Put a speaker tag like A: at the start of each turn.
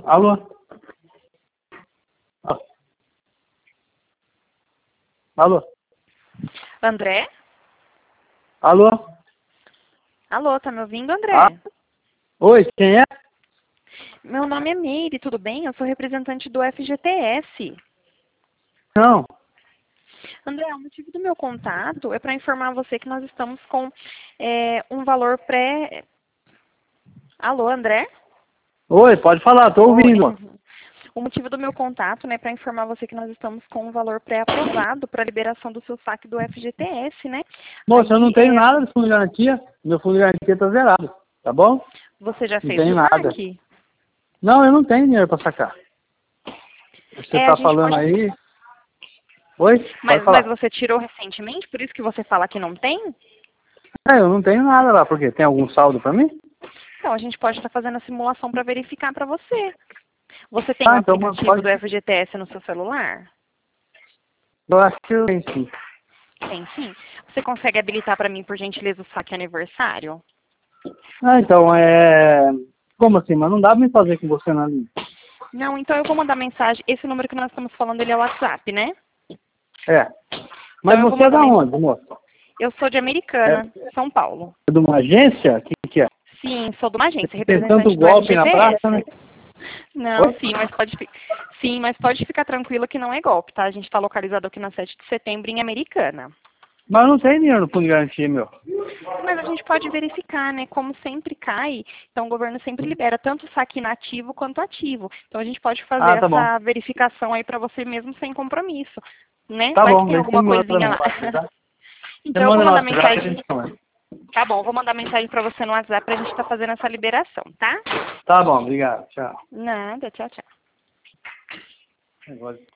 A: Alô? Ah. Alô?
B: André?
A: Alô?
B: Alô, tá me ouvindo, André?
A: Ah. Oi, quem é?
B: Meu nome é Meire, tudo bem? Eu sou representante do FGTS.
A: Não.
B: André, o motivo do meu contato é para informar você que nós estamos com um valor pré... Alô, André?
A: Oi, pode falar, tô
B: Oi.
A: ouvindo.
B: O motivo do meu contato, né, para informar você que nós estamos com um valor pré-aprovado para a liberação do seu saque do FGTS, né?
A: Moça, eu não
B: Aí,
A: tenho nada de fundo de garantia. Meu fundo de garantia tá zerado, tá bom?
B: você já
A: Não
B: fez
A: tenho
B: o
A: nada.
B: saque?
A: Não, eu não tenho dinheiro pra sacar. Você
B: A
A: tá
B: gente
A: falando
B: pode...
A: aí... Oi? Pode
B: Mas
A: falar.
B: você tirou recentemente, por isso que você fala que não tem?
A: É, eu não tenho nada lá, por quê? Tem algum saldo pra mim?
B: Então, a gente pode estar fazendo a simulação para verificar para você. Você tem o
A: Ah, então
B: aplicativo
A: pode...
B: do FGTS no seu celular?
A: Eu acho que eu tenho sim.
B: Tem sim. Você consegue habilitar para mim, por gentileza, o saque aniversário?
A: Ah, então, Como assim? Mas não dá pra me fazer com você na linha.
B: Não, então eu vou mandar mensagem. Esse número que nós estamos falando, ele é o WhatsApp, né?
A: É. Mas
B: Então eu vou
A: você é
B: mandar
A: da
B: mensagem.
A: onde, moça?
B: Eu sou de
A: É
B: Americana, São Paulo.
A: de uma agência? O que é?
B: Sim, sou de uma agência,
A: Tem tanto
B: representante do
A: golpe na praça, né?
B: FGTS. Não,
A: Oi?
B: sim, mas pode ficar tranquilo que não é golpe, tá? A gente está localizado aqui na 7 de setembro, em Americana.
A: Mas não tem dinheiro no fundo de garantia, meu.
B: Mas a gente pode verificar, né? Como sempre cai, então o governo sempre libera tanto o saque inativo quanto ativo. Então a gente pode fazer
A: Ah, tá bom.
B: essa verificação aí para você mesmo sem compromisso, né?
A: Tá
B: Vai que
A: bom,
B: tem
A: daí você
B: alguma
A: me manda pra
B: coisinha
A: mim,
B: lá.
A: pode, tá? Você
B: Então eu vou
A: manda no
B: mandar
A: WhatsApp e a
B: mensagem.
A: gente conversa.
B: Tá bom, vou mandar mensagem para você no WhatsApp pra gente estar fazendo essa liberação, tá?
A: Tá bom, obrigado. Tchau.
B: Nada, tchau, tchau.
A: Agora...